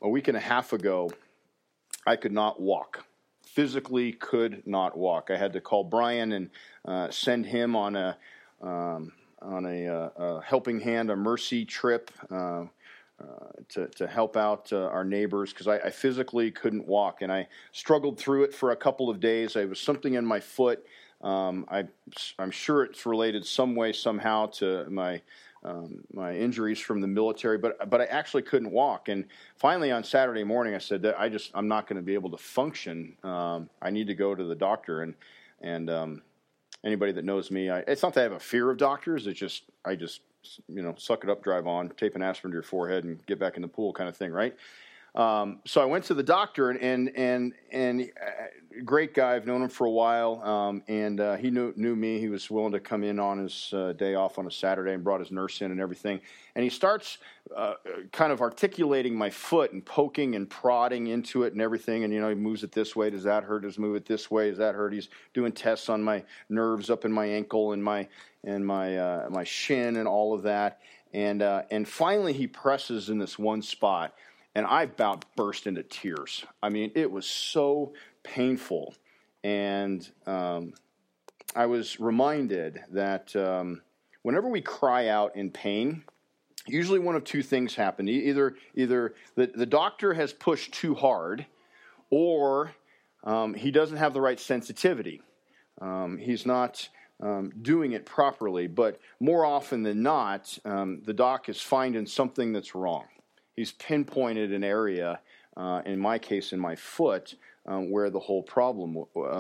week and a half ago, I could not walk. Physically could not walk. I had to call Brian and send him on a helping hand, a mercy trip to help out our neighbors, because I physically couldn't walk, and I struggled through it for a couple of days. I was something in my foot. I'm sure it's related some way, somehow, to my injuries from the military, but I actually couldn't walk. And finally, on Saturday morning, I said that I'm not going to be able to function. I need to go to the doctor. And anybody that knows me, it's not that I have a fear of doctors. It's just I just suck it up, drive on, tape an aspirin to your forehead, and get back in the pool, kind of thing, right? So I went to the doctor, and great guy. I've known him for a while, and he knew me. He was willing to come in on his day off on a Saturday and brought his nurse in and everything. And he starts kind of articulating my foot and poking and prodding into it and everything. And, he moves it this way. Does that hurt? Does move it this way? Does that hurt? He's doing tests on my nerves up in my ankle and my shin and all of that. And finally he presses in this one spot. And I about burst into tears. I mean, it was so painful. And I was reminded that whenever we cry out in pain, usually one of two things happen. Either the doctor has pushed too hard, or he doesn't have the right sensitivity. He's not doing it properly. But more often than not, the doc is finding something that's wrong. He's pinpointed an area, in my case, in my foot, where the whole problem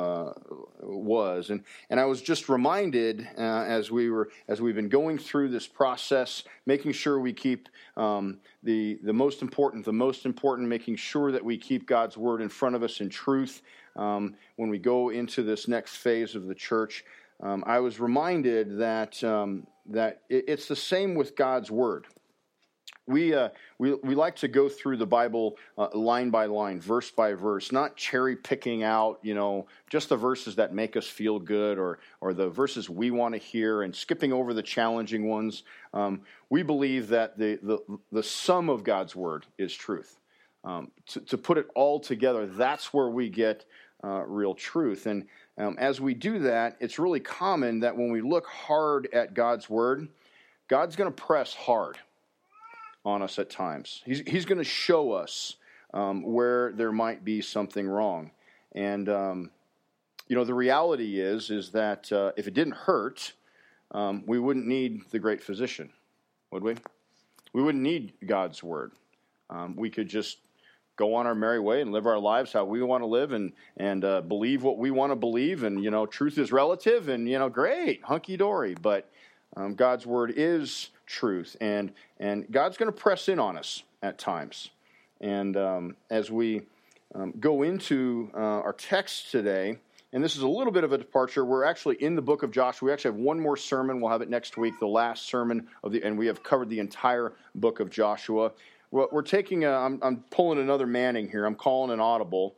was. And I was just reminded as we've been going through this process, making sure we keep the most important, making sure that we keep God's word in front of us in truth when we go into this next phase of the church. I was reminded that it's the same with God's word. We like to go through the Bible line by line, verse by verse, not cherry picking out, just the verses that make us feel good or the verses we want to hear and skipping over the challenging ones. We believe that the sum of God's word is truth. To put it all together, that's where we get real truth. And as we do that, it's really common that when we look hard at God's word, God's going to press hard on us at times. He's going to show us where there might be something wrong. And, the reality is that if it didn't hurt, we wouldn't need the great physician, would we? We wouldn't need God's word. We could just go on our merry way and live our lives how we want to live and believe what we want to believe. And, truth is relative and, great, hunky-dory. But God's word is truth, and God's going to press in on us at times. And as we go into our text today, and this is a little bit of a departure, we're actually in the book of Joshua. We actually have one more sermon. We'll have it next week, the last sermon and we have covered the entire book of Joshua. We're taking I'm pulling another Manning here. I'm calling an audible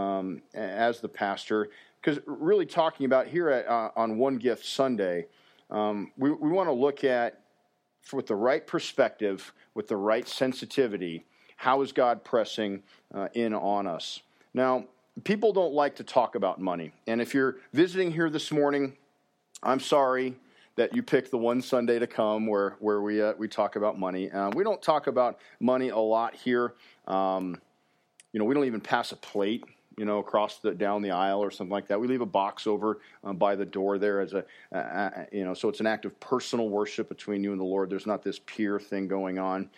as the pastor, because really talking about here on One Gift Sunday, we want to look at, with the right perspective, with the right sensitivity, how is God pressing in on us? Now, people don't like to talk about money. And if you're visiting here this morning, I'm sorry that you picked the one Sunday to come where we talk about money. We don't talk about money a lot here. We don't even pass a plate, down the aisle or something like that. We leave a box over by the door there as so it's an act of personal worship between you and the Lord. There's not this peer thing going on.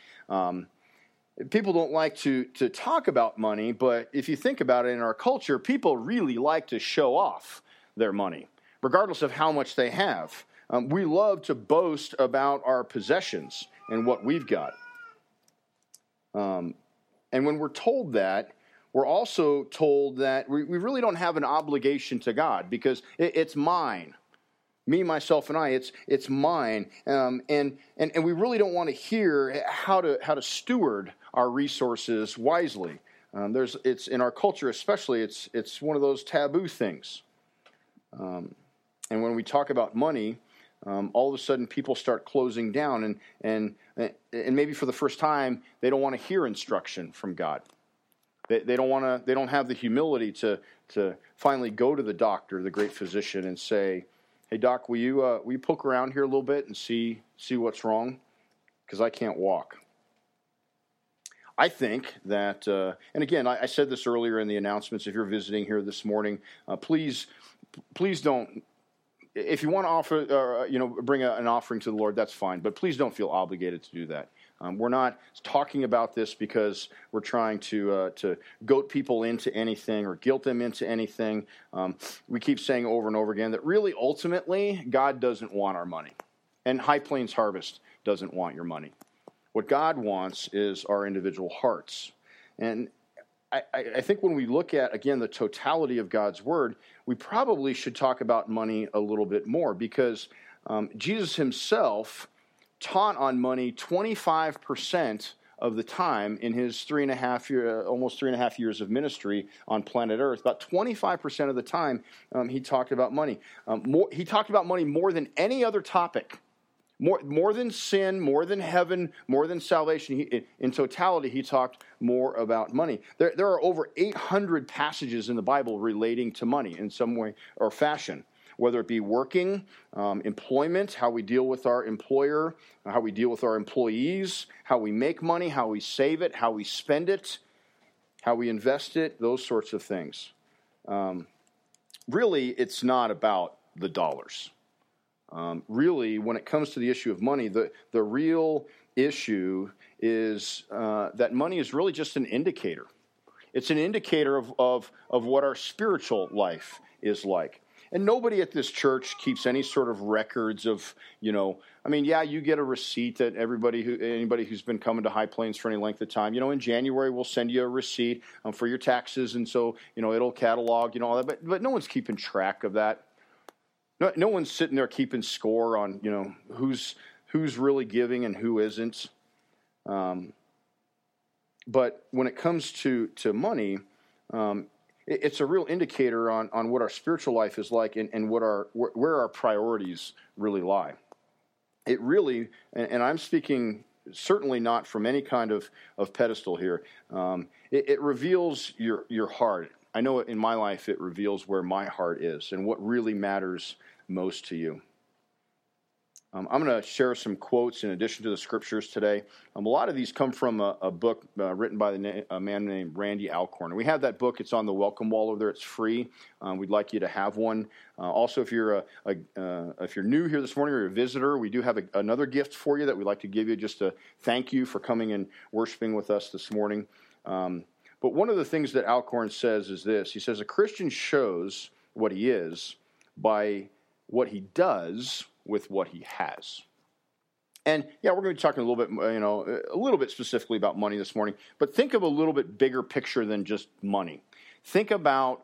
People don't like to talk about money, but if you think about it, in our culture, people really like to show off their money, regardless of how much they have. We love to boast about our possessions and what we've got. And when we're told that, we're also told that we really don't have an obligation to God, because it's mine. Me, myself, and I, it's mine. And we really don't want to hear how to steward our resources wisely. It's in our culture especially, it's one of those taboo things. And when we talk about money, all of a sudden people start closing down, and maybe for the first time they don't want to hear instruction from God. They don't want to. They don't have the humility to finally go to the doctor, the great physician, and say, "Hey, doc, will you poke around here a little bit and see what's wrong? Because I can't walk." I think that, and again, I said this earlier in the announcements. If you're visiting here this morning, please don't. If you want to offer, bring an offering to the Lord, that's fine. But please don't feel obligated to do that. We're not talking about this because we're trying to goat people into anything or guilt them into anything. We keep saying over and over again that really, ultimately, God doesn't want our money, and High Plains Harvest doesn't want your money. What God wants is our individual hearts. And I think when we look at, again, the totality of God's Word, we probably should talk about money a little bit more, because Jesus himself taught on money 25% of the time in his almost 3.5 years of ministry on planet Earth. About 25% of the time he talked about money. He talked about money more than any other topic. More than sin, more than heaven, more than salvation. In totality, he talked more about money. There are over 800 passages in the Bible relating to money in some way or fashion, whether it be working, employment, how we deal with our employer, how we deal with our employees, how we make money, how we save it, how we spend it, how we invest it, those sorts of things. Really, it's not about the dollars. Really, when it comes to the issue of money, the real issue is that money is really just an indicator. It's an indicator of what our spiritual life is like. And nobody at this church keeps any sort of records of, you get a receipt that anybody who's been coming to High Plains for any length of time, in January we'll send you a receipt for your taxes, and so, it'll catalog, all that, but no one's keeping track of that. No one's sitting there keeping score on, who's really giving and who isn't. But when it comes to money, it's a real indicator on what our spiritual life is like and where our priorities really lie. It really, and I'm speaking certainly not from any kind of pedestal here. It reveals your heart. I know in my life it reveals where my heart is and what really matters most to you. I'm going to share some quotes in addition to the scriptures today. A lot of these come from a book written by a man named Randy Alcorn. And we have that book. It's on the welcome wall over there. It's free. We'd like you to have one. Also, if you're new here this morning or you're a visitor, we do have another gift for you that we'd like to give you, just to thank you for coming and worshiping with us this morning. But one of the things that Alcorn says is this. He says, a Christian shows what he is by what he does with what he has. And yeah, we're going to be talking a little bit specifically about money this morning, but think of a little bit bigger picture than just money. Think about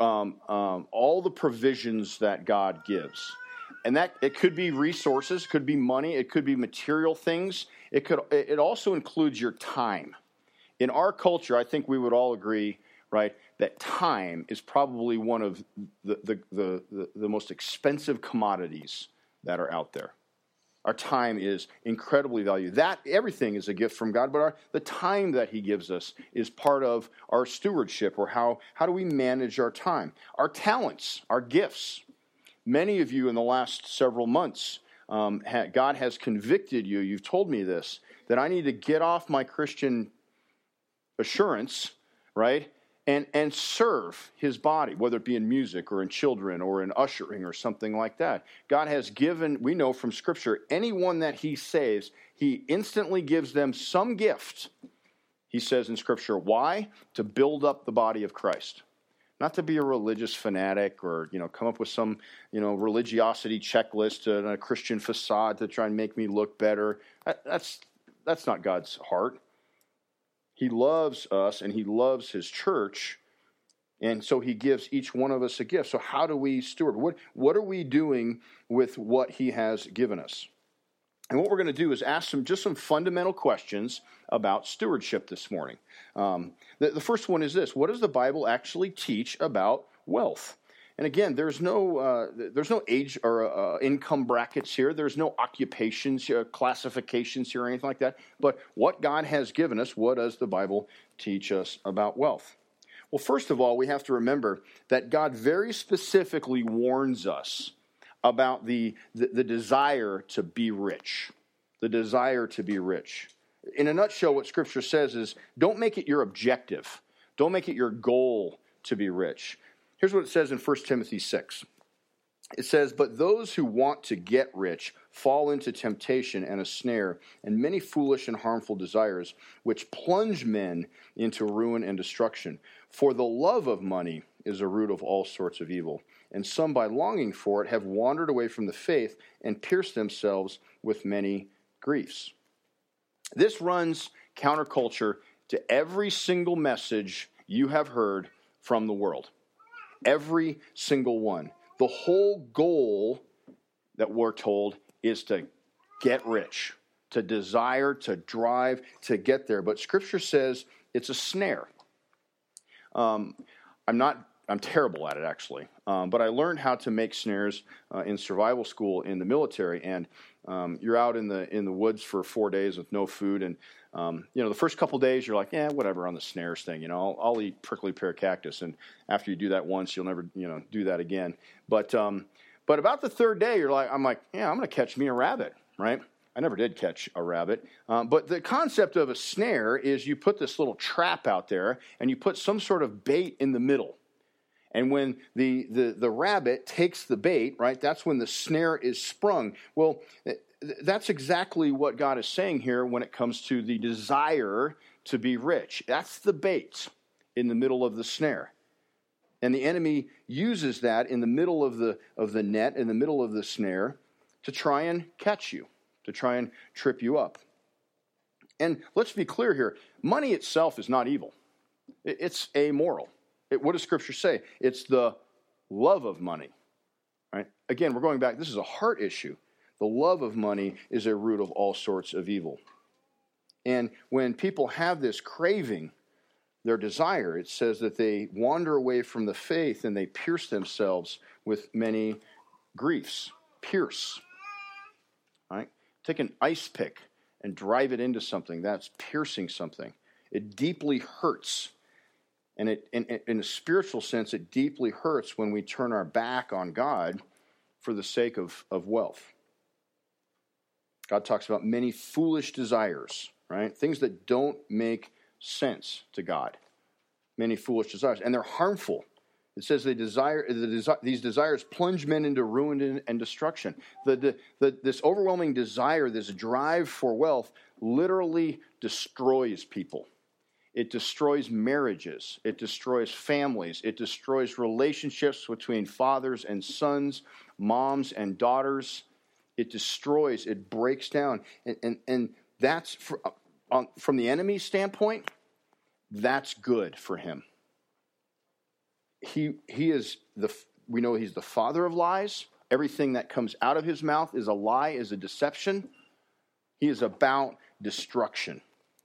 all the provisions that God gives. And that it could be resources, could be money, it could be material things. It also includes your time. In our culture, I think we would all agree, right, that time is probably one of the most expensive commodities that are out there. Our time is incredibly valuable. Everything is a gift from God, but the time that he gives us is part of our stewardship, or how do we manage our time. Our talents, our gifts. Many of you in the last several months, God has convicted you, you've told me this, that I need to get off my Christian assurance, right, and serve his body, whether it be in music or in children or in ushering or something like that. God has given, we know from Scripture, anyone that he saves, he instantly gives them some gift. He says in Scripture, why? To build up the body of Christ. Not to be a religious fanatic or, come up with some, religiosity checklist and a Christian facade to try and make me look better. That's not God's heart. He loves us and he loves his church, and so he gives each one of us a gift. So how do we steward? What are we doing with what he has given us? And what we're going to do is ask some fundamental questions about stewardship this morning. The first one is this: what does the Bible actually teach about wealth? And again, there's no age or income brackets here. There's no occupations, classifications here, or anything like that. But what God has given us, what does the Bible teach us about wealth? Well, first of all, we have to remember that God very specifically warns us about the desire to be rich. The desire to be rich. In a nutshell, what Scripture says is, don't make it your objective. Don't make it your goal to be rich. Here's what it says in 1 Timothy 6. It says, but those who want to get rich fall into temptation and a snare and many foolish and harmful desires, which plunge men into ruin and destruction. For the love of money is a root of all sorts of evil, and some by longing for it have wandered away from the faith and pierced themselves with many griefs. This runs counterculture to every single message you have heard from the world. Every single one. The whole goal that we're told is to get rich, to desire, to drive, to get there. But Scripture says it's a snare. I'm terrible at it, actually. But I learned how to make snares in survival school in the military. And you're out in the woods for 4 days with no food. And, the first couple days, you're like, whatever on the snares thing. I'll eat prickly pear cactus. And after you do that once, you'll never, do that again. But about the third day, I'm like, I'm going to catch me a rabbit, right? I never did catch a rabbit. But the concept of a snare is you put this little trap out there and you put some sort of bait in the middle. And when the rabbit takes the bait, right, that's when the snare is sprung. Well, that's exactly what God is saying here when it comes to the desire to be rich. That's the bait in the middle of the snare. And the enemy uses that in the middle of the net, in the middle of the snare, to try and catch you, to try and trip you up. And let's be clear here. Money itself is not evil. It's amoral. What does Scripture say? It's the love of money. Right? Again, we're going back. This is a heart issue. The love of money is a root of all sorts of evil. And when people have this craving, their desire, it says that they wander away from the faith and they pierce themselves with many griefs. Pierce. Right? Take an ice pick and drive it into something. That's piercing something. It deeply hurts. And in a spiritual sense, it deeply hurts when we turn our back on God for the sake of wealth. God talks about many foolish desires, right? Things that don't make sense to God. Many foolish desires. And they're harmful. It says these desires plunge men into ruin and destruction. This overwhelming desire, this drive for wealth, literally destroys people. It destroys marriages. It destroys families. It destroys relationships between fathers and sons, moms and daughters. It destroys, it breaks down. And that's, from the enemy's standpoint, that's good for him. He is we know he's the father of lies. Everything that comes out of his mouth is a lie, is a deception. He is about destruction.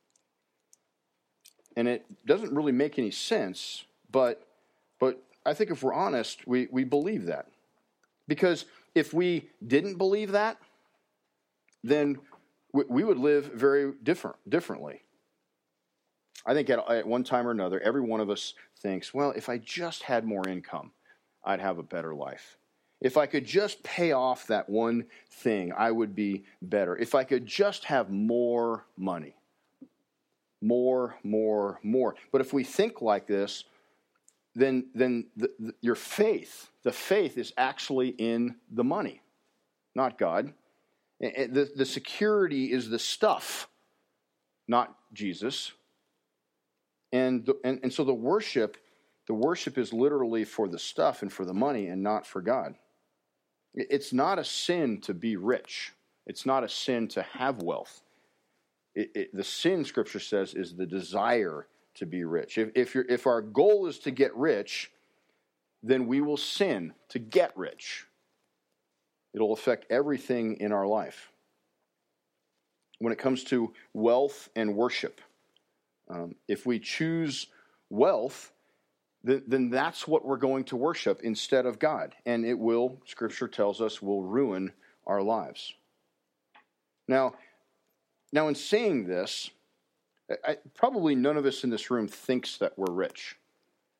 And it doesn't really make any sense, but I think if we're honest, we believe that. Because if we didn't believe that, then we would live very differently. I think at one time or another, every one of us thinks, well, if I just had more income, I'd have a better life. If I could just pay off that one thing, I would be better. If I could just have more money. More. But if we think like this, then your faith, the faith is actually in the money, not God. The security is the stuff, not Jesus. And so the worship is literally for the stuff and for the money and not for God. It's not a sin to be rich. It's not a sin to have wealth. The sin, Scripture says, is the desire to be rich. If our goal is to get rich, then we will sin to get rich. It'll affect everything in our life. When it comes to wealth and worship, if we choose wealth, then that's what we're going to worship instead of God. And it will, Scripture tells us, will ruin our lives. Now, in saying this, probably none of us in this room thinks that we're rich.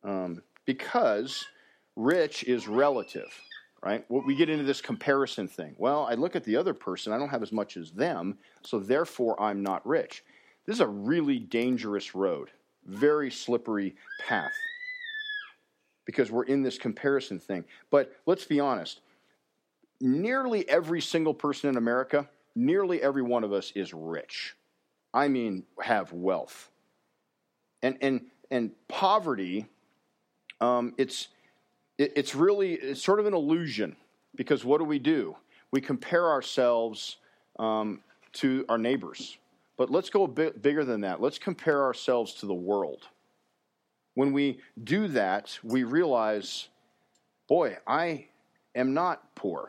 because rich is relative, right? We get into this comparison thing. Well, I look at the other person, I don't have as much as them, so therefore I'm not rich. This is a really dangerous road, very slippery path, because we're in this comparison thing. But let's be honest, nearly every single person in America, nearly every one of us is rich. I mean, have wealth. And poverty, it's sort of an illusion, because what do? We compare ourselves to our neighbors. But let's go a bit bigger than that. Let's compare ourselves to the world. When we do that, we realize, boy, I am not poor.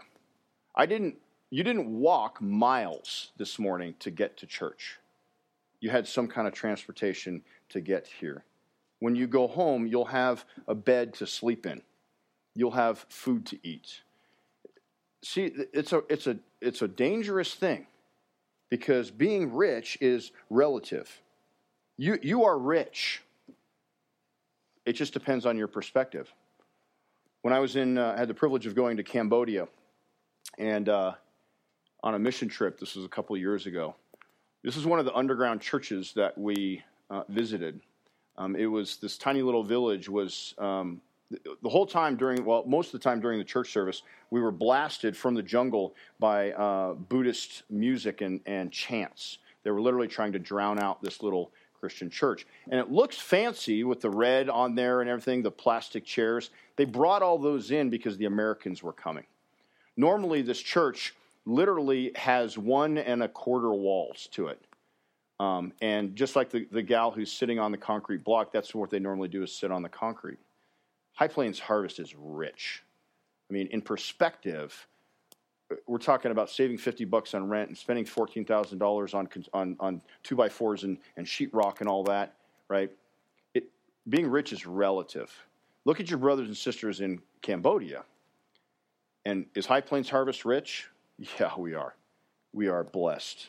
You didn't walk miles this morning to get to church. You had some kind of transportation to get here. When you go home, you'll have a bed to sleep in. You'll have food to eat. See, it's a dangerous thing, because being rich is relative. You are rich. It just depends on your perspective. When I was I had the privilege of going to Cambodia, and on a mission trip, this was a couple of years ago. This is one of the underground churches that we visited. It was this tiny little village. The whole time most of the time during the church service, we were blasted from the jungle by Buddhist music and chants. They were literally trying to drown out this little Christian church. And it looks fancy with the red on there and everything, the plastic chairs. They brought all those in because the Americans were coming. Normally, this church literally has 1 1/4 walls to it. And just like the gal who's sitting on the concrete block, that's what they normally do, is sit on the concrete. High Plains Harvest is rich. I mean, in perspective, we're talking about saving $50 on rent and spending $14,000 on 2x4s and sheetrock and all that, right? Being rich is relative. Look at your brothers and sisters in Cambodia. And is High Plains Harvest rich? Yeah, we are. We are blessed.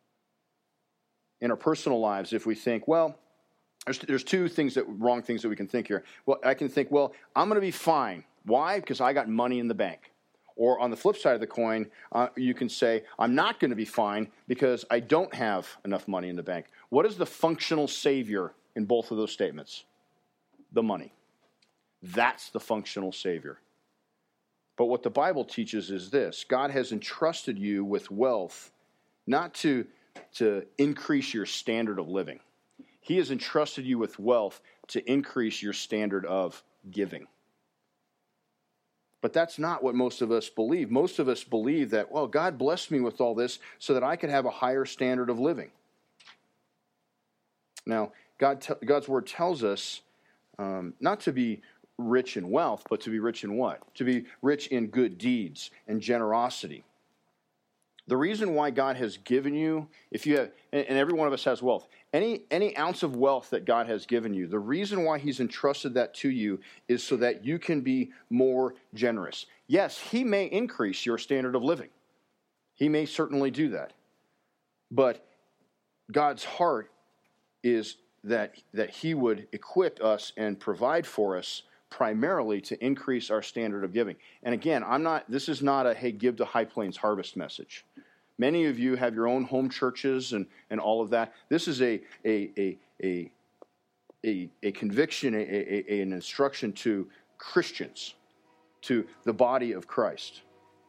In our personal lives, if we think, well, there's two wrong things that we can think here. Well, I can think, well, I'm going to be fine. Why? Because I got money in the bank. Or on the flip side of the coin, you can say, I'm not going to be fine because I don't have enough money in the bank. What is the functional savior in both of those statements? The money. That's the functional savior. But what the Bible teaches is this: God has entrusted you with wealth not to increase your standard of living. He has entrusted you with wealth to increase your standard of giving. But that's not what most of us believe. Most of us believe that, well, God blessed me with all this so that I could have a higher standard of living. Now, God's word tells us not to be rich in wealth, but to be rich in what? To be rich in good deeds and generosity. The reason why God has given you, if you have, and every one of us has wealth, any ounce of wealth that God has given you, the reason why he's entrusted that to you is so that you can be more generous. Yes, he may increase your standard of living. He may certainly do that. But God's heart is that he would equip us and provide for us primarily to increase our standard of giving. And again, this is not a, hey, give to High Plains Harvest message. Many of you have your own home churches and all of that. This is a conviction, an instruction to Christians, to the body of Christ.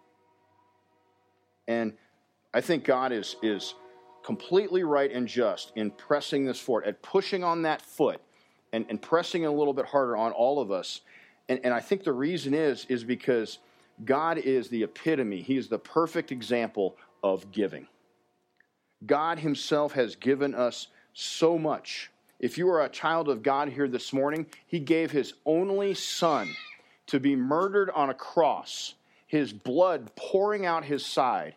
And I think God is completely right and just in pressing this forward, at pushing on that foot and pressing a little bit harder on all of us. And I think the reason is because God is the epitome. He is the perfect example of giving. God himself has given us so much. If you are a child of God here this morning, he gave his only son to be murdered on a cross, his blood pouring out his side.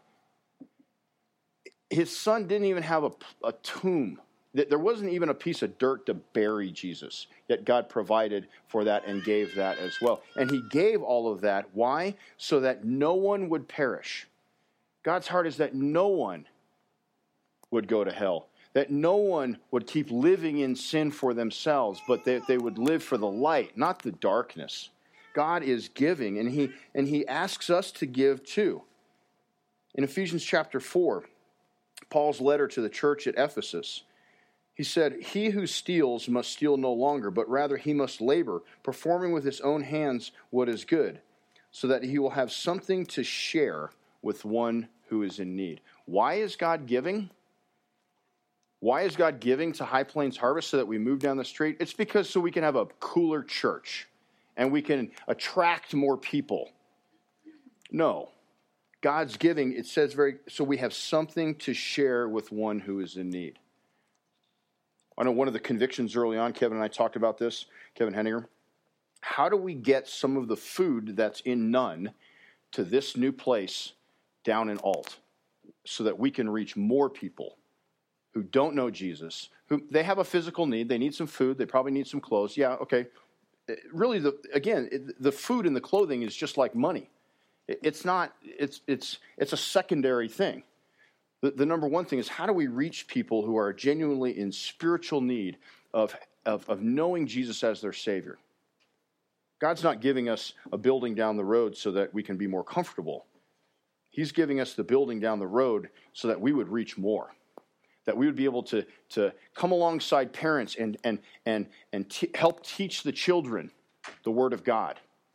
His son didn't even have a tomb. There wasn't even a piece of dirt to bury Jesus, yet God provided for that and gave that as well. And he gave all of that. Why? So that no one would perish. God's heart is that no one would go to hell, that no one would keep living in sin for themselves, but that they would live for the light, not the darkness. God is giving, and he asks us to give too. In Ephesians chapter 4, Paul's letter to the church at Ephesus, he said, "He who steals must steal no longer, but rather he must labor, performing with his own hands what is good, so that he will have something to share with one who is in need." Why is God giving? Why is God giving to High Plains Harvest so that we move down the street? It's because so we can have a cooler church and we can attract more people. No. God's giving, it says so we have something to share with one who is in need. I know one of the convictions early on, Kevin and I talked about this, Kevin Henninger. How do we get some of the food that's in Nunn to this new place down in Alt so that we can reach more people who don't know Jesus, who they have a physical need, they need some food, they probably need some clothes. Yeah, okay. Really, the food and the clothing is just like money. It's not. It's a secondary thing. The number one thing is, how do we reach people who are genuinely in spiritual need of knowing Jesus as their Savior? God's not giving us a building down the road so that we can be more comfortable. He's giving us the building down the road so that we would reach more, that we would be able to come alongside parents and help teach the children the Word of God.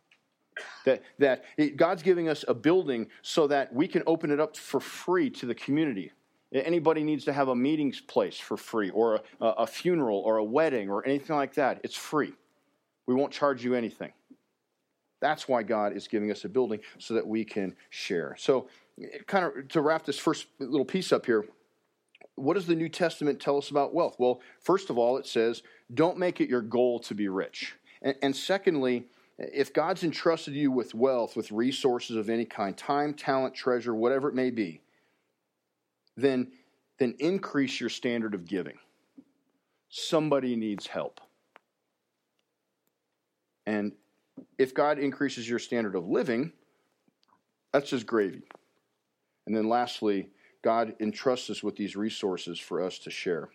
God's giving us a building so that we can open it up for free to the community. Anybody needs to have a meetings place for free, or a funeral or a wedding or anything like that, it's free. We won't charge you anything. That's why God is giving us a building so that we can share. So kind of to wrap this first little piece up here, what does the New Testament tell us about wealth? Well, first of all, it says, don't make it your goal to be rich. And secondly, if God's entrusted you with wealth, with resources of any kind, time, talent, treasure, whatever it may be, then increase your standard of giving. Somebody needs help. And if God increases your standard of living, that's just gravy. And then lastly, God entrusts us with these resources for us to share.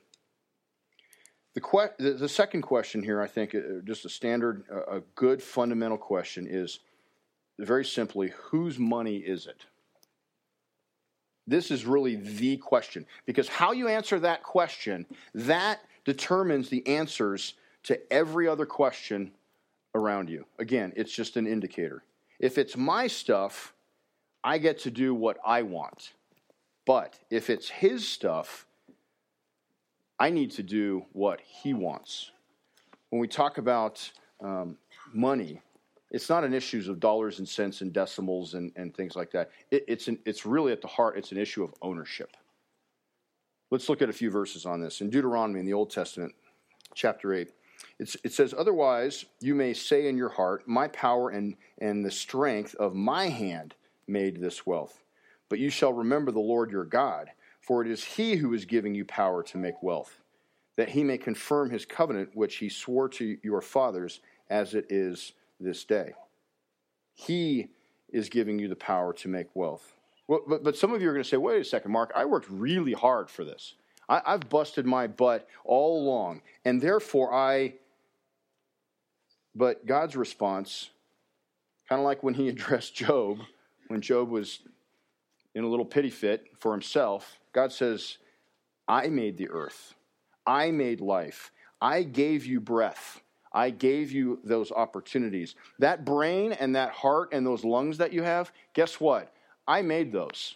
The second question here, I think, just a standard, a good fundamental question is very simply, whose money is it? This is really the question, because how you answer that question, that determines the answers to every other question around you. Again, it's just an indicator. If it's my stuff, I get to do what I want. But if it's his stuff, I need to do what he wants. When we talk about money, it's not an issue of dollars and cents and decimals and things like that. It's really at the heart, it's an issue of ownership. Let's look at a few verses on this. In Deuteronomy, in the Old Testament, chapter 8, it says, "Otherwise you may say in your heart, my power and the strength of my hand made this wealth. But you shall remember the Lord your God, for it is he who is giving you power to make wealth, that he may confirm his covenant which he swore to your fathers as it is this day." He is giving you the power to make wealth. Well, but some of you are going to say, wait a second, Mark, I worked really hard for this. I've busted my butt all along, and therefore But God's response, kind of like when he addressed Job, when Job was in a little pity fit for himself, God says, I made the earth. I made life. I gave you breath. I gave you those opportunities. That brain and that heart and those lungs that you have, guess what? I made those.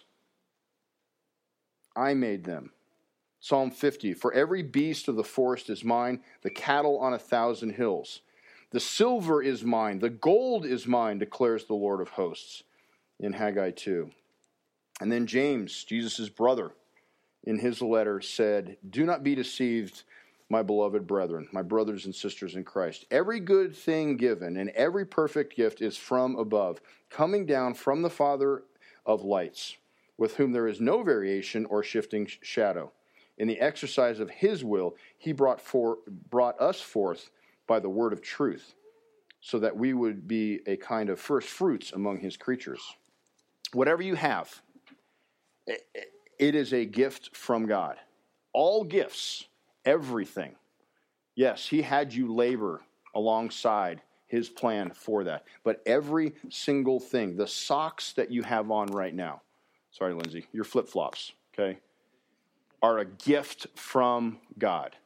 I made them. Psalm 50, "For every beast of the forest is mine, the cattle on 1,000 hills. The silver is mine, the gold is mine, declares the Lord of hosts," in Haggai 2. And then James, Jesus' brother, in his letter said, "Do not be deceived, my beloved brethren, my brothers and sisters in Christ. Every good thing given and every perfect gift is from above, coming down from the Father of lights, with whom there is no variation or shifting shadow. In the exercise of his will, he brought us forth by the word of truth, so that we would be a kind of first fruits among his creatures." Whatever you have, it is a gift from God. all gifts, everything. Yes, he had you labor alongside his plan for that. But every single thing, the socks that you have on right now, sorry, Lindsay, your flip-flops, okay, are a gift from God.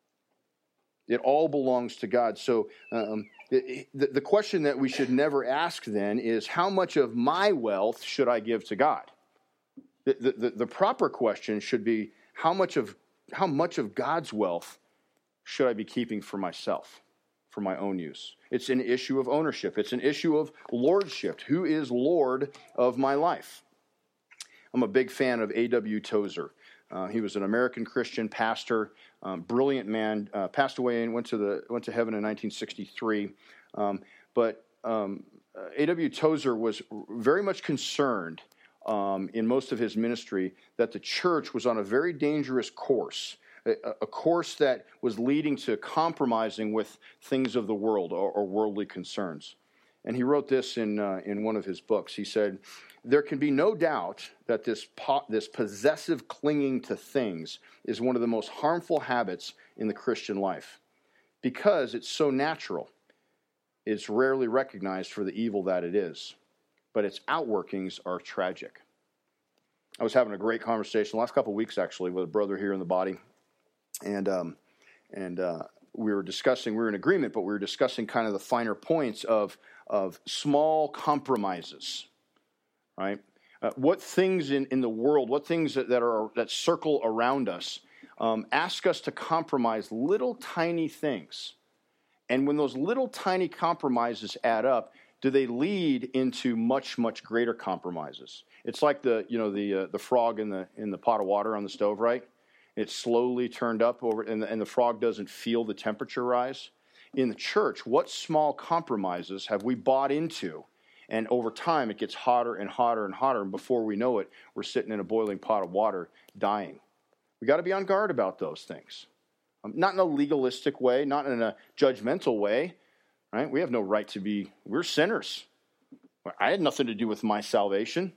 It all belongs to God. So the question that we should never ask then is, how much of my wealth should I give to God? The proper question should be, how much of God's wealth should I be keeping for myself, for my own use? It's an issue of ownership. It's an issue of lordship. Who is Lord of my life? I'm a big fan of A.W. Tozer. He was an American Christian pastor, brilliant man. Passed away and went to heaven in 1963. But A.W. Tozer was very much concerned in most of his ministry that the church was on a very dangerous course, a course that was leading to compromising with things of the world or worldly concerns. And he wrote this in one of his books. He said, "There can be no doubt that this possessive clinging to things is one of the most harmful habits in the Christian life. Because it's so natural, it's rarely recognized for the evil that it is, but its outworkings are tragic." I was having a great conversation the last couple of weeks, actually, with a brother here in the body, and we were in agreement, but we were discussing kind of the finer points of small compromises, right? What things in the world, what things that circle around us, ask us to compromise little tiny things. And when those little tiny compromises add up, do they lead into much, much greater compromises? It's like the frog in the pot of water on the stove, right? It's slowly turned up over, and the frog doesn't feel the temperature rise. In the church, what small compromises have we bought into? And over time, it gets hotter and hotter and hotter, and before we know it, we're sitting in a boiling pot of water, dying. We got to be on guard about those things. Not in a legalistic way, not in a judgmental way, right? We have no right to be, we're sinners. I had nothing to do with my salvation.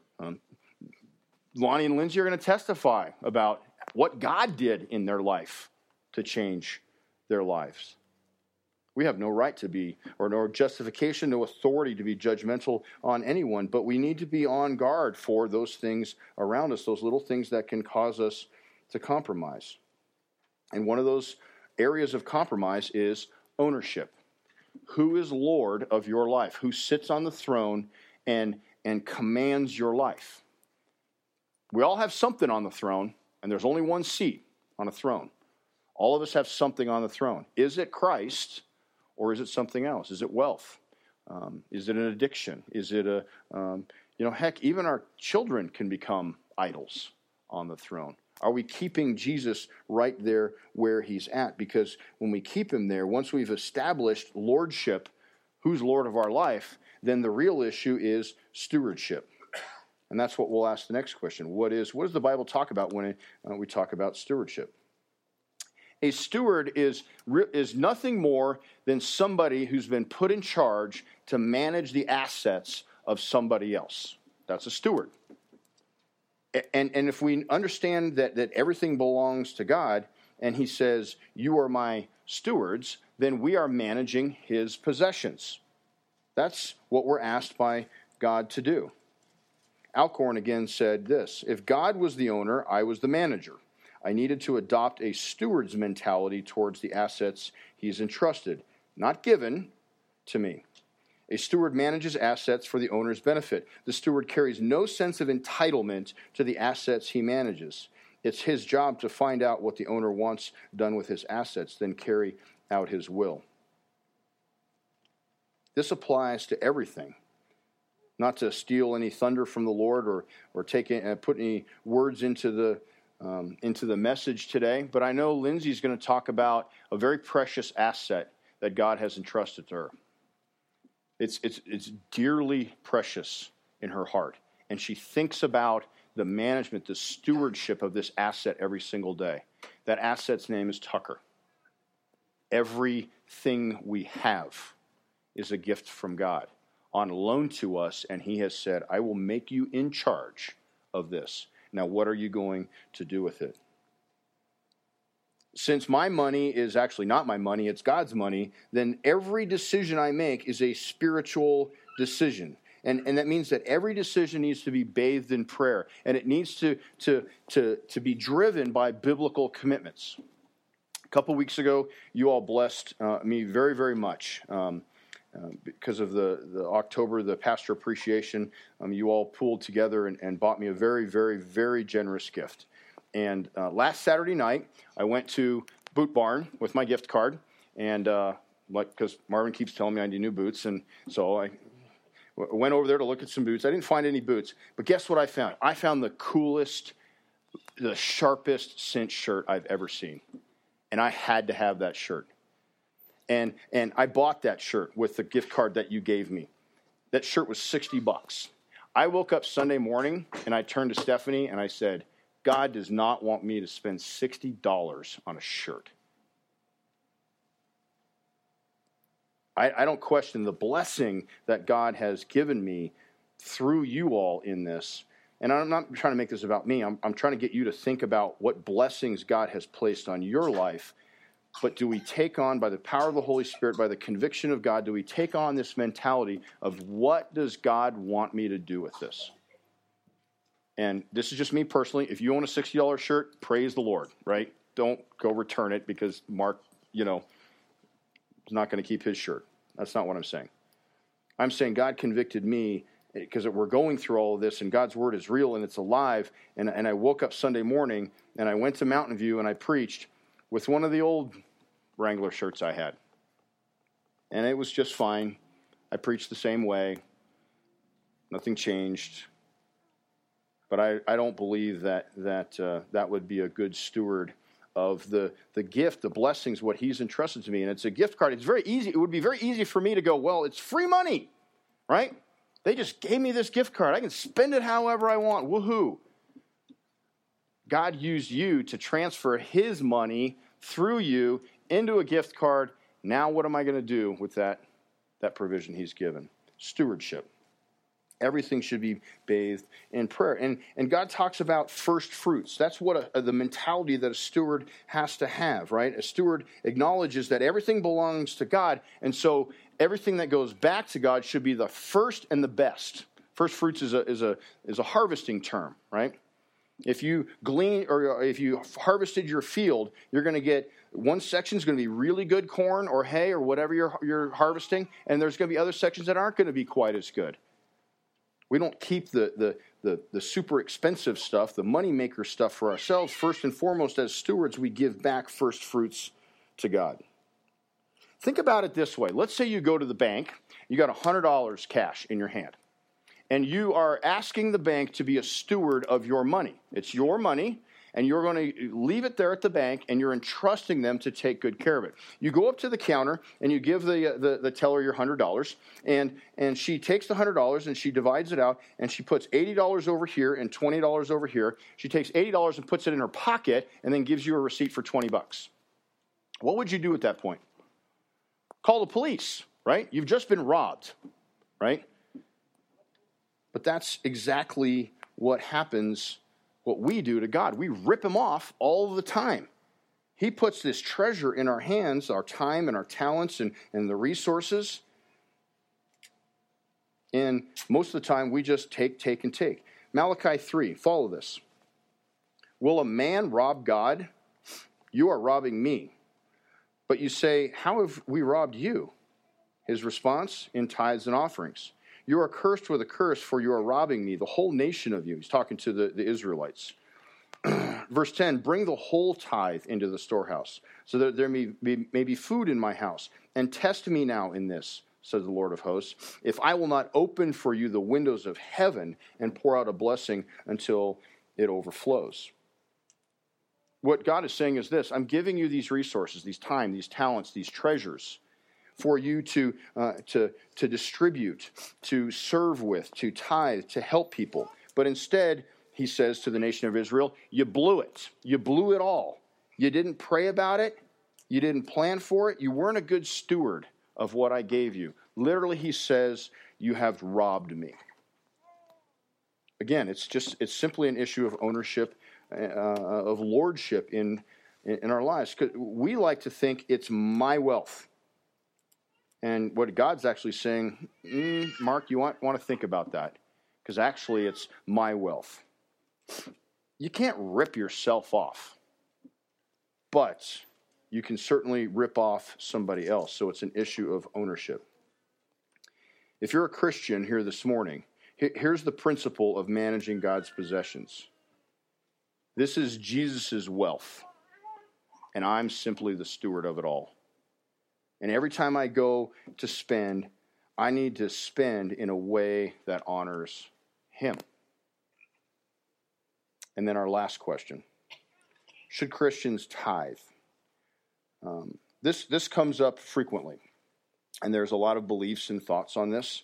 Lonnie and Lindsay are going to testify about what God did in their life to change their lives. We have no right to be, or no justification, no authority to be judgmental on anyone, but we need to be on guard for those things around us, those little things that can cause us to compromise. And one of those areas of compromise is ownership. Who is Lord of your life? Who sits on the throne and commands your life? We all have something on the throne, and there's only one seat on a throne. All of us have something on the throne. Is it Christ, or is it something else? Is it wealth? Is it an addiction? Is it heck, even our children can become idols on the throne. Are we keeping Jesus right there where he's at? Because when we keep him there, once we've established lordship, who's Lord of our life, then the real issue is stewardship. And that's what we'll ask the next question. What does the Bible talk about when we talk about stewardship? A steward is nothing more than somebody who's been put in charge to manage the assets of somebody else. That's a steward. And if we understand that everything belongs to God, and he says, "You are my stewards," then we are managing his possessions. That's what we're asked by God to do. Alcorn again said this: "If God was the owner, I was the manager. I needed to adopt a steward's mentality towards the assets he's entrusted, not given to me. A steward manages assets for the owner's benefit. The steward carries no sense of entitlement to the assets he manages. It's his job to find out what the owner wants done with his assets, then carry out his will." This applies to everything. Not to steal any thunder from the Lord or put any words into the message today, but I know Lindsay's going to talk about a very precious asset that God has entrusted to her. It's dearly precious in her heart, and she thinks about the management, the stewardship of this asset every single day. That asset's name is Tucker. Everything we have is a gift from God, on loan to us, and he has said, "I will make you in charge of this. Now, what are you going to do with it?" since my money is actually not my money, it's God's money, then every decision I make is a spiritual decision. And that means that every decision needs to be bathed in prayer, and it needs to be driven by biblical commitments. A couple weeks ago, you all blessed me very, very much. Because of the October, the pastor appreciation, you all pooled together and bought me a very, very, very generous gift. And last Saturday night, I went to Boot Barn with my gift card, and because Marvin keeps telling me I need new boots, and so I went over there to look at some boots. I didn't find any boots, but guess what I found? I found the coolest, the sharpest cinch shirt I've ever seen, and I had to have that shirt. And I bought that shirt with the gift card that you gave me. That shirt was $60. I woke up Sunday morning, and I turned to Stephanie, and I said, God does not want me to spend $60 on a shirt. I don't question the blessing that God has given me through you all in this. And I'm not trying to make this about me. I'm trying to get you to think about what blessings God has placed on your life. But do we take on, by the power of the Holy Spirit, by the conviction of God, do we take on this mentality of what does God want me to do with this? And this is just me personally. If you own a $60 shirt, praise the Lord, right? Don't go return it because Mark, is not going to keep his shirt. That's not what I'm saying. I'm saying God convicted me because we're going through all of this, and God's word is real and it's alive. And I woke up Sunday morning, and I went to Mountain View, and I preached with one of the old Wrangler shirts I had. And it was just fine. I preached the same way. Nothing changed. But I don't believe that would be a good steward of the gift, the blessings, what he's entrusted to me. And it's a gift card. It's very easy. It would be very easy for me to go, well, it's free money, right? They just gave me this gift card. I can spend it however I want. Woohoo. God used you to transfer his money through you into a gift card. Now what am I going to do with that provision he's given? Stewardship. Everything should be bathed in prayer. And God talks about first fruits. That's what the mentality that a steward has to have, right? A steward acknowledges that everything belongs to God, and so everything that goes back to God should be the first and the best. First fruits is a harvesting term, right? If you glean or if you harvested your field, you're going to get one section is going to be really good corn or hay or whatever you're harvesting, and there's going to be other sections that aren't going to be quite as good. We don't keep the super expensive stuff, the moneymaker stuff for ourselves. First and foremost, as stewards, we give back first fruits to God. Think about it this way. Let's say you go to the bank, you got $100 cash in your hand, and you are asking the bank to be a steward of your money. It's your money, and you're going to leave it there at the bank, and you're entrusting them to take good care of it. You go up to the counter, and you give the teller your $100, and she takes the $100, and she divides it out, and she puts $80 over here and $20 over here. She takes $80 and puts it in her pocket, and then gives you a receipt for $20. What would you do at that point? Call the police, right? You've just been robbed, right? But that's exactly what happens, what we do to God. We rip him off all the time. He puts this treasure in our hands, our time and our talents and the resources. And most of the time, we just take. Malachi 3, follow this. Will a man rob God? You are robbing me. But you say, how have we robbed you? His response, in tithes and offerings. You are cursed with a curse, for you are robbing me, the whole nation of you. He's talking to the Israelites. Verse 10, bring the whole tithe into the storehouse, so that there may be food in my house. And test me now in this, says the Lord of hosts, if I will not open for you the windows of heaven and pour out a blessing until it overflows. What God is saying is this: I'm giving you these resources, these time, these talents, these treasures, for you to distribute, to serve with, to tithe, to help people. But instead, he says to the nation of Israel, you blew it. You blew it all. You didn't pray about it. You didn't plan for it. You weren't a good steward of what I gave you. Literally, he says, you have robbed me. Again, it's simply an issue of ownership, of lordship in in our lives. 'Cause we like to think it's my wealth. And what God's actually saying, Mark, you want to think about that. Because actually it's my wealth. You can't rip yourself off. But you can certainly rip off somebody else. So it's an issue of ownership. If you're a Christian here this morning, here's the principle of managing God's possessions. This is Jesus' wealth, and I'm simply the steward of it all. And every time I go to spend, I need to spend in a way that honors him. And then our last question. Should Christians tithe? This comes up frequently, and there's a lot of beliefs and thoughts on this.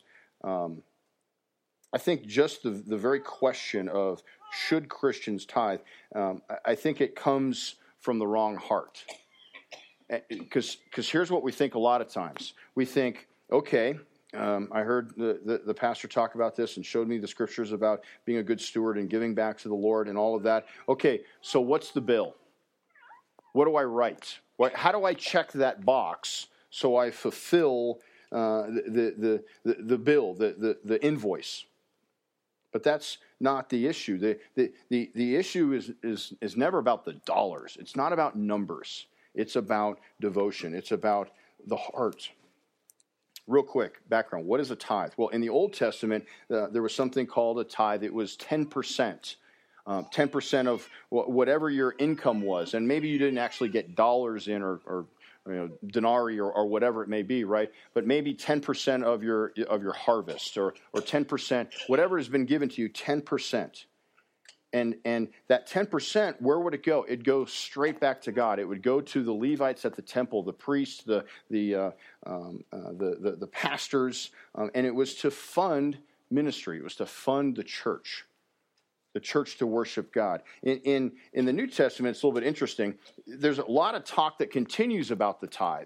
I think just the very question of should Christians tithe, I think it comes from the wrong heart. Because here's what we think a lot of times. We think, okay, I heard the pastor talk about this and showed me the scriptures about being a good steward and giving back to the Lord and all of that. Okay, so what's the bill? What do I write? How do I check that box so I fulfill the bill, the invoice? But that's not the issue. The issue is never about the dollars. It's not about numbers. It's about devotion. It's about the heart. Real quick, background. What is a tithe? Well, in the Old Testament, there was something called a tithe. It was 10%. 10% of whatever your income was. And maybe you didn't actually get dollars in or denarii or whatever it may be, right? But maybe 10% of your harvest or 10%, whatever has been given to you, 10%. And that 10%, where would it go? It'd go straight back to God. It would go to the Levites at the temple, the priests, the pastors, and it was to fund ministry. It was to fund the church to worship God. In the New Testament, it's a little bit interesting. There's a lot of talk that continues about the tithe.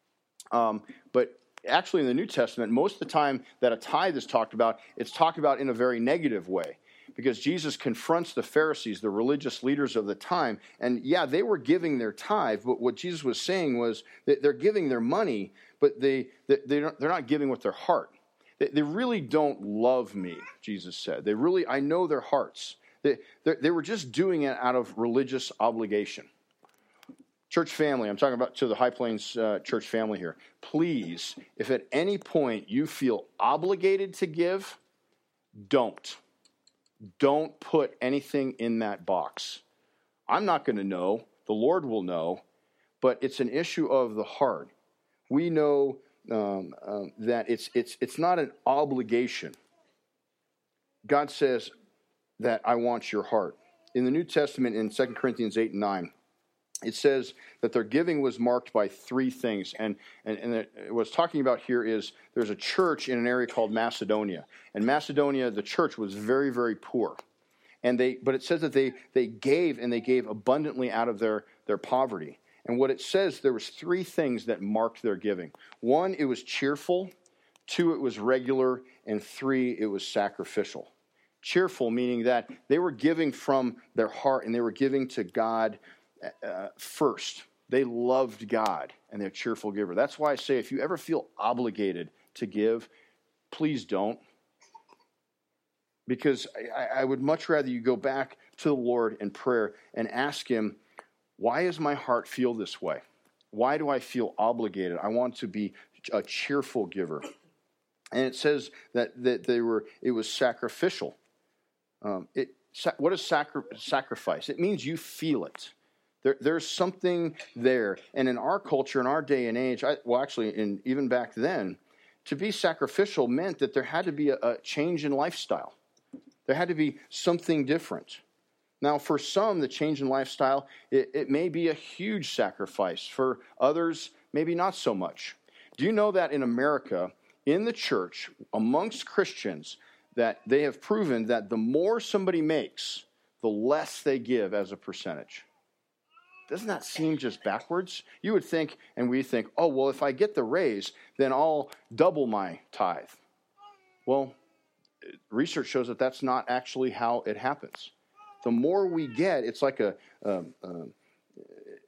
But actually in the New Testament, most of the time that a tithe is talked about, it's talked about in a very negative way. Because Jesus confronts the Pharisees, the religious leaders of the time, and yeah, they were giving their tithe, but what Jesus was saying was that they're giving their money, but they're not giving with their heart. They really don't love me, Jesus said. I know their hearts. They were just doing it out of religious obligation. Church family, I'm talking about to the High Plains church family here. Please, if at any point you feel obligated to give, don't. Don't put anything in that box. I'm not going to know. The Lord will know. But it's an issue of the heart. We know that it's not an obligation. God says that I want your heart. In the New Testament, in 2 Corinthians 8 and 9, it says that their giving was marked by three things. And what's talking about here is there's a church in an area called Macedonia. And Macedonia, the church, was very, very poor. But it says that they gave, and they gave abundantly out of their poverty. And what it says, there was three things that marked their giving. One, it was cheerful. Two, it was regular. And three, it was sacrificial. Cheerful, meaning that they were giving from their heart, and they were giving to God first. They loved God, and they're a cheerful giver. That's why I say if you ever feel obligated to give, please don't. Because I would much rather you go back to the Lord in prayer and ask him, why does my heart feel this way? Why do I feel obligated? I want to be a cheerful giver. And it says that it was sacrificial. What is sacrifice? It means you feel it. There's something there. And in our culture, in our day and age, even back then, to be sacrificial meant that there had to be a change in lifestyle. There had to be something different. Now, for some, the change in lifestyle, it may be a huge sacrifice. For others, maybe not so much. Do you know that in America, in the church, amongst Christians, that they have proven that the more somebody makes, the less they give as a percentage? Doesn't that seem just backwards? You would think, and we think, oh, well, if I get the raise, then I'll double my tithe. Well, research shows that that's not actually how it happens. The more we get, it's like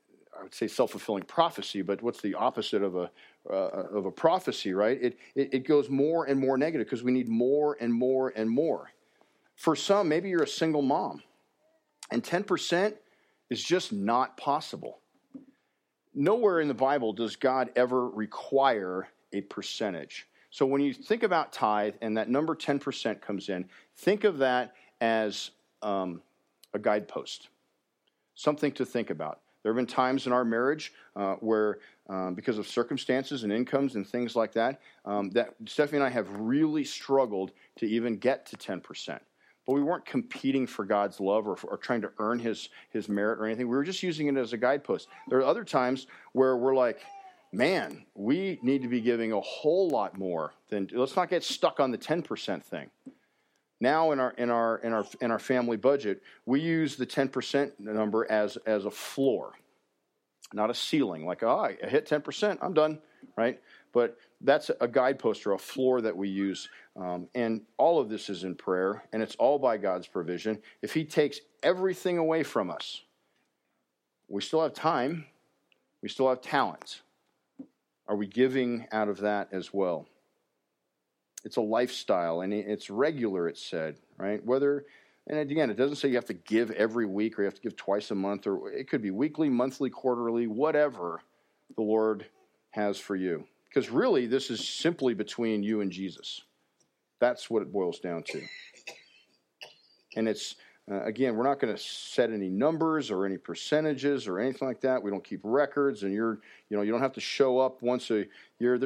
would say self-fulfilling prophecy, but what's the opposite of a prophecy, right? It goes more and more negative because we need more and more and more. For some, maybe you're a single mom, and 10% is just not possible. Nowhere in the Bible does God ever require a percentage. So when you think about tithe and that number 10% comes in, think of that as a guidepost, something to think about. There have been times in our marriage where, because of circumstances and incomes and things like that, that Stephanie and I have really struggled to even get to 10%. But we weren't competing for God's love or trying to earn his merit or anything. We were just using it as a guidepost. There are other times where we're like, man, we need to be giving a whole lot more than. Let's not get stuck on the 10% thing. Now in our family budget, we use the 10% number as a floor, not a ceiling. Like, I hit 10%, I'm done, right? But that's a guidepost or a floor that we use. And all of this is in prayer, and it's all by God's provision. If he takes everything away from us, we still have time. We still have talent. Are we giving out of that as well? It's a lifestyle, and it's regular, it's said, right? And again, it doesn't say you have to give every week or you have to give twice a month, or it could be weekly, monthly, quarterly, whatever the Lord has for you. Because really, this is simply between you and Jesus. That's what it boils down to. And it's, again, we're not going to set any numbers or any percentages or anything like that. We don't keep records, and you don't have to show up once a year.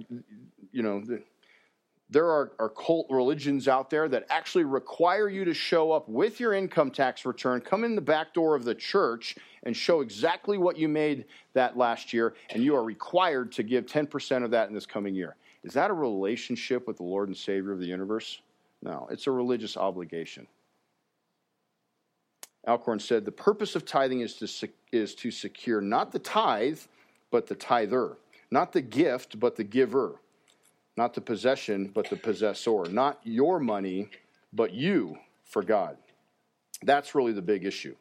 There are cult religions out there that actually require you to show up with your income tax return, come in the back door of the church, and show exactly what you made that last year, and you are required to give 10% of that in this coming year. Is that a relationship with the Lord and Savior of the universe? No, it's a religious obligation. Alcorn said, the purpose of tithing is to secure not the tithe, but the tither. Not the gift, but the giver. Not the possession, but the possessor. Not your money, but you for God. That's really the big issue.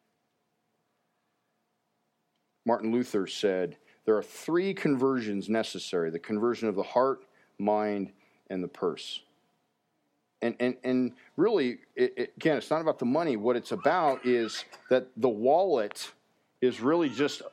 Martin Luther said, there are 3 conversions necessary: the conversion of the heart, mind, and the purse. And really, again, it's not about the money. What it's about is that the wallet is really just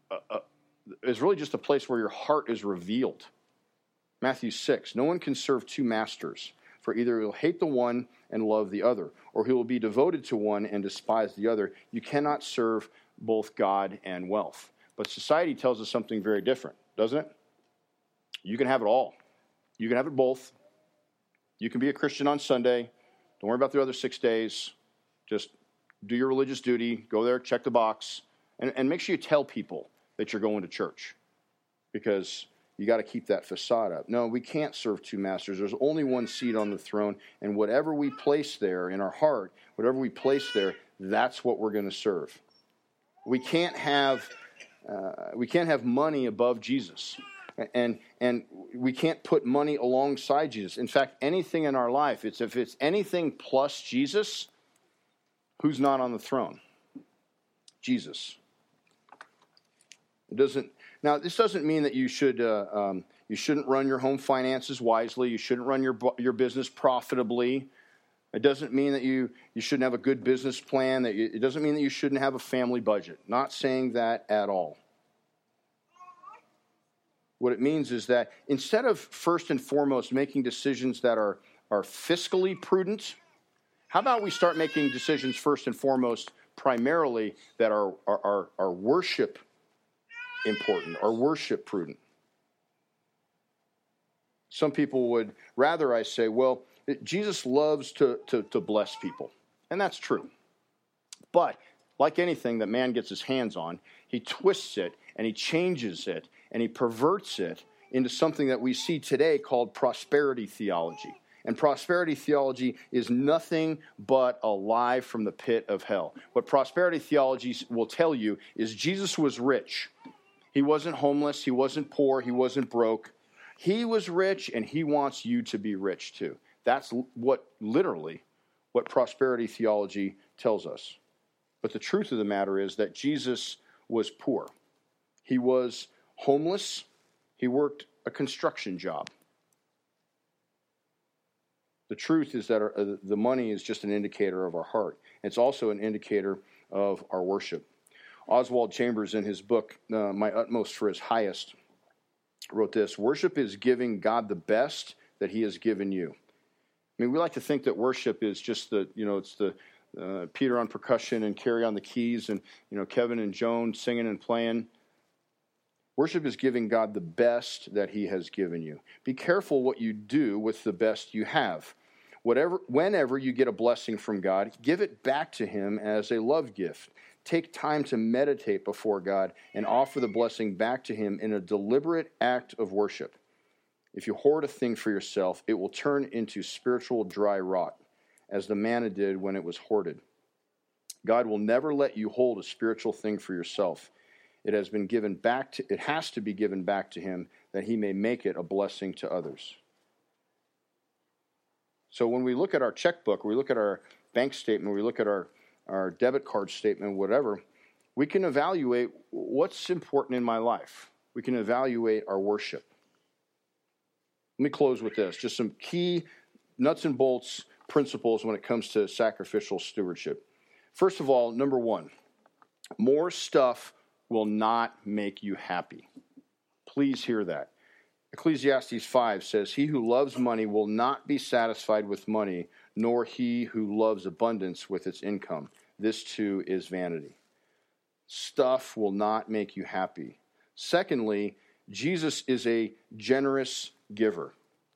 a place where your heart is revealed. Matthew 6, no one can serve 2 masters, for either he will hate the one and love the other, or he will be devoted to one and despise the other. You cannot serve both God and wealth. But society tells us something very different, doesn't it? You can have it all. You can have it both. You can be a Christian on Sunday. Don't worry about the other 6 days. Just do your religious duty. Go there, check the box, and make sure you tell people that you're going to church, because you got to keep that facade up. No, we can't serve 2 masters. There's only one seat on the throne, and whatever we place there in our heart, whatever we place there, that's what we're going to serve. We can't have money above Jesus, and we can't put money alongside Jesus. In fact, anything in our life, if it's anything plus Jesus, who's not on the throne? Jesus. Now, this doesn't mean that you shouldn't run your home finances wisely. You shouldn't run your business profitably. It doesn't mean that you shouldn't have a good business plan. It doesn't mean that you shouldn't have a family budget. Not saying that at all. What it means is that instead of first and foremost making decisions that are fiscally prudent, how about we start making decisions first and foremost primarily that are worship important, or worship prudent? Some people would rather I say, well, Jesus loves to bless people. And that's true. But like anything that man gets his hands on, he twists it and he changes it and he perverts it into something that we see today called prosperity theology. And prosperity theology is nothing but a lie from the pit of hell. What prosperity theology will tell you is Jesus was rich. He wasn't homeless. He wasn't poor. He wasn't broke. He was rich, and he wants you to be rich too. That's literally what prosperity theology tells us. But the truth of the matter is that Jesus was poor. He was homeless. He worked a construction job. The truth is that the money is just an indicator of our heart. It's also an indicator of our worship. Oswald Chambers, in his book, My Utmost for His Highest, wrote this: worship is giving God the best that he has given you. I mean, we like to think that worship is just it's the Peter on percussion and Carrie on the keys and, Kevin and Joan singing and playing. Worship is giving God the best that he has given you. Be careful what you do with the best you have. Whenever you get a blessing from God, give it back to him as a love gift. Take time to meditate before God and offer the blessing back to him in a deliberate act of worship. If you hoard a thing for yourself, it will turn into spiritual dry rot, as the manna did when it was hoarded. God will never let you hold a spiritual thing for yourself. It has to be given back to him that he may make it a blessing to others. So when we look at our checkbook, we look at our bank statement, we look at our debit card statement, whatever, we can evaluate what's important in my life. We can evaluate our worship. Let me close with this. Just some key nuts and bolts principles when it comes to sacrificial stewardship. First of all, number one, more stuff will not make you happy. Please hear that. Ecclesiastes 5 says, he who loves money will not be satisfied with money, nor he who loves abundance with its income. This too is vanity. Stuff will not make you happy. Secondly, Jesus is a generous giver.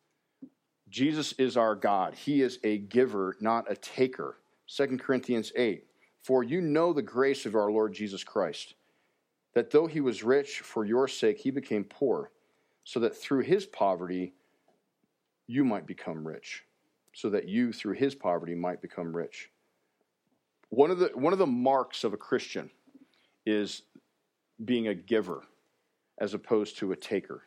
Jesus is our God. He is a giver, not a taker. 2 Corinthians 8, for you know the grace of our Lord Jesus Christ, that though he was rich, for your sake he became poor, so that through his poverty you might become rich. So that you through his poverty might become rich. One of the marks of a Christian is being a giver as opposed to a taker.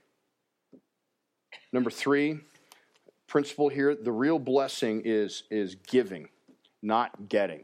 Number 3, principle here, the real blessing is giving, not getting.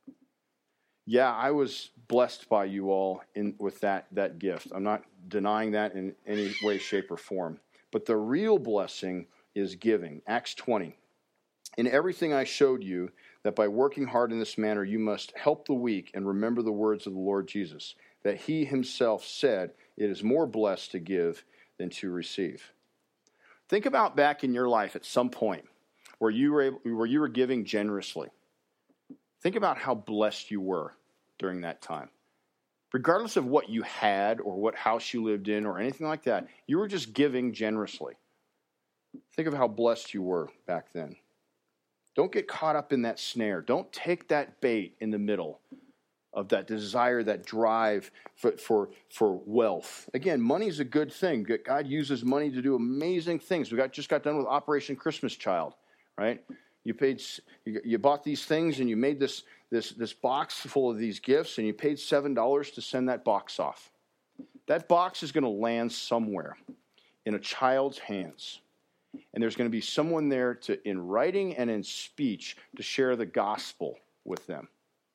Yeah, I was blessed by you all with that gift. I'm not denying that in any way, shape, or form. But the real blessing is giving. Acts 20. In everything I showed you that by working hard in this manner you must help the weak and remember the words of the Lord Jesus, that he himself said, it is more blessed to give than to receive. Think about back in your life at some point where you were giving generously. Think about how blessed you were during that time. Regardless of what you had or what house you lived in or anything like that, you were just giving generously. Think of how blessed you were back then. Don't get caught up in that snare. Don't take that bait in the middle of that desire, that drive for wealth. Again, money is a good thing. God uses money to do amazing things. We just got done with Operation Christmas Child, right? You bought these things and you made this box full of these gifts and you paid $7 to send that box off. That box is going to land somewhere in a child's hands. And there's going to be someone there in writing and in speech to share the gospel with them.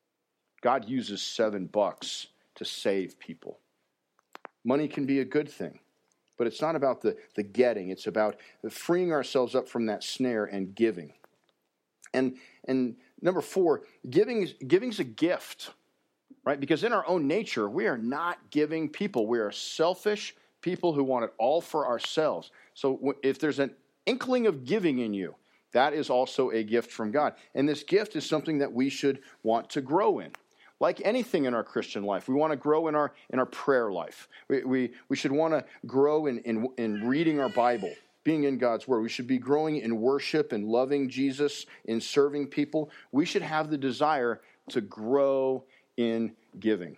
God uses $7 to save people. Money can be a good thing, but it's not about the getting. It's about freeing ourselves up from that snare and giving. And number 4, giving's a gift, right? Because in our own nature, we are not giving people. We are selfish people who want it all for ourselves. So if there's an inkling of giving in you, that is also a gift from God. And this gift is something that we should want to grow in. Like anything in our Christian life, we want to grow in our prayer life. We should want to grow in reading our Bible, being in God's Word. We should be growing in worship and loving Jesus, in serving people. We should have the desire to grow in giving.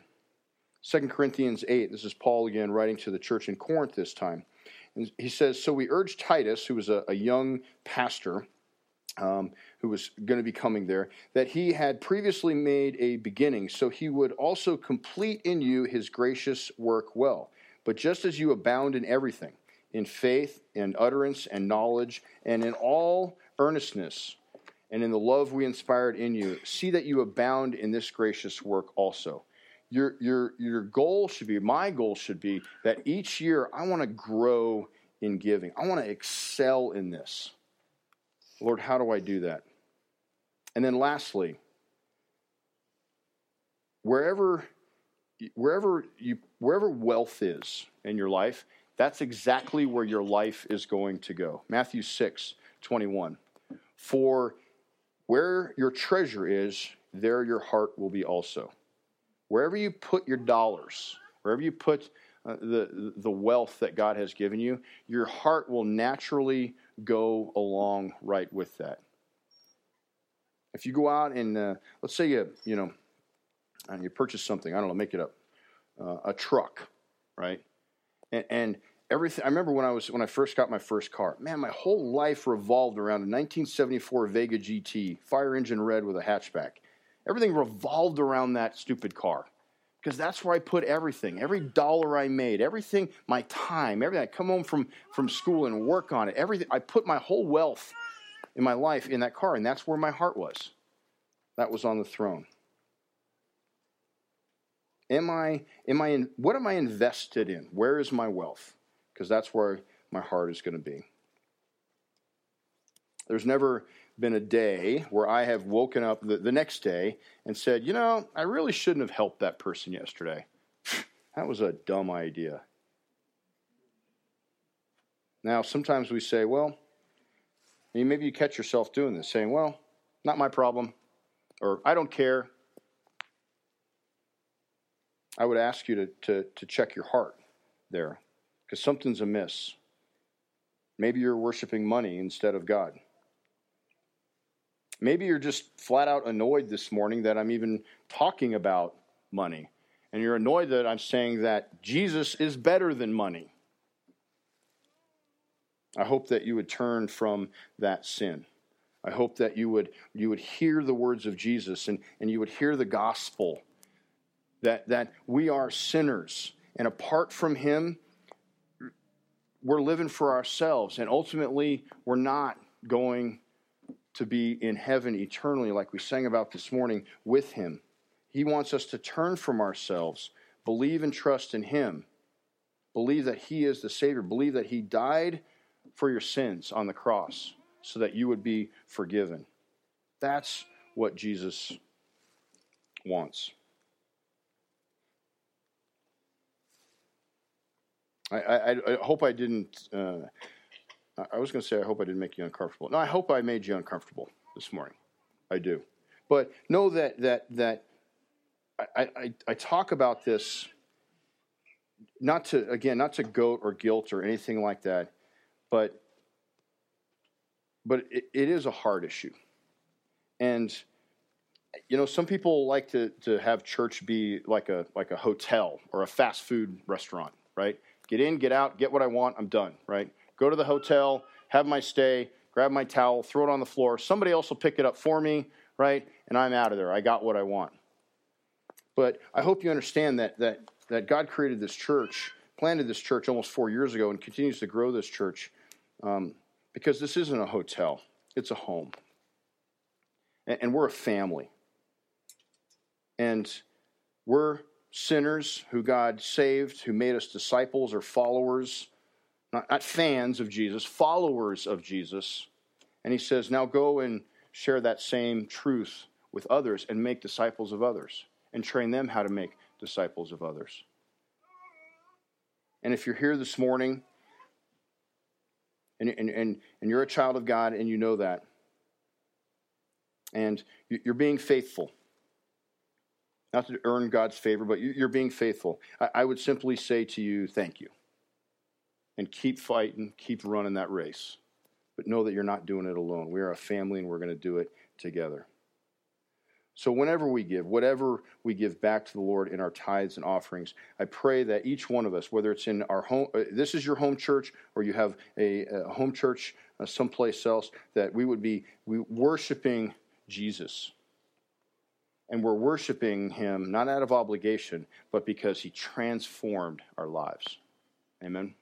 2 Corinthians 8, this is Paul again writing to the church in Corinth this time. And he says, so we urge Titus, who was a young pastor, who was going to be coming there, that he had previously made a beginning, so he would also complete in you his gracious work well. But just as you abound in everything, in faith, in utterance, and knowledge, and in all earnestness, and in the love we inspired in you, see that you abound in this gracious work also. your goal should be, my goal should be that each year I want to grow in giving. I want to excel in this. Lord, how do I do that? And then lastly, wherever wealth is in your life, that's exactly where your life is going to go. Matthew 6:21. For where your treasure is, there your heart will be also. Wherever you put your dollars, wherever you put the wealth that God has given you, your heart will naturally go along right with that. If you go out and let's say you purchase something, I don't know, make it up, a truck, right? And everything. I remember when I first got my first car. Man, my whole life revolved around a 1974 Vega GT, fire engine red with a hatchback. Everything revolved around that stupid car because that's where I put everything. Every dollar I made, everything, my time, everything. I come home from school and work on it. Everything. I put my whole wealth in my life in that car, and that's where my heart was. That was on the throne. What am I invested in? Where is my wealth? Because that's where my heart is going to be. There's never been a day where I have woken up the next day and said, I really shouldn't have helped that person yesterday. That was a dumb idea. Now, sometimes we say, well, maybe you catch yourself doing this, saying, well, not my problem, or I don't care. I would ask you to check your heart there, because something's amiss. Maybe you're worshiping money instead of God. Maybe you're just flat out annoyed this morning that I'm even talking about money. And you're annoyed that I'm saying that Jesus is better than money. I hope that you would turn from that sin. I hope that you would hear the words of Jesus and you would hear the gospel that we are sinners. And apart from him, we're living for ourselves. And ultimately, we're not going to be in heaven eternally like we sang about this morning with him. He wants us to turn from ourselves, believe and trust in him, believe that he is the Savior, believe that he died for your sins on the cross so that you would be forgiven. That's what Jesus wants. I hope I didn't... I was going to say, I hope I didn't make you uncomfortable. No, I hope I made you uncomfortable this morning. I do. But know that I talk about this not to goat or guilt or anything like that, but it is a hard issue. And, some people like to have church be like a hotel or a fast food restaurant, right? Get in, get out, get what I want, I'm done, right? Go to the hotel, have my stay, grab my towel, throw it on the floor. Somebody else will pick it up for me, right? And I'm out of there. I got what I want. But I hope you understand that God created this church, planted this church almost 4 years ago, and continues to grow this church because this isn't a hotel. It's a home. And we're a family. And we're sinners who God saved, who made us disciples or followers, not fans of Jesus, followers of Jesus. And he says, now go and share that same truth with others and make disciples of others and train them how to make disciples of others. And if you're here this morning and you're a child of God and you know that, and you're being faithful, not to earn God's favor, but you're being faithful, I would simply say to you, thank you. And keep fighting, keep running that race. But know that you're not doing it alone. We are a family and we're going to do it together. So whenever we give, whatever we give back to the Lord in our tithes and offerings, I pray that each one of us, whether it's in our home, this is your home church, or you have a home church someplace else, that we worshiping Jesus. And we're worshiping him not out of obligation, but because he transformed our lives. Amen.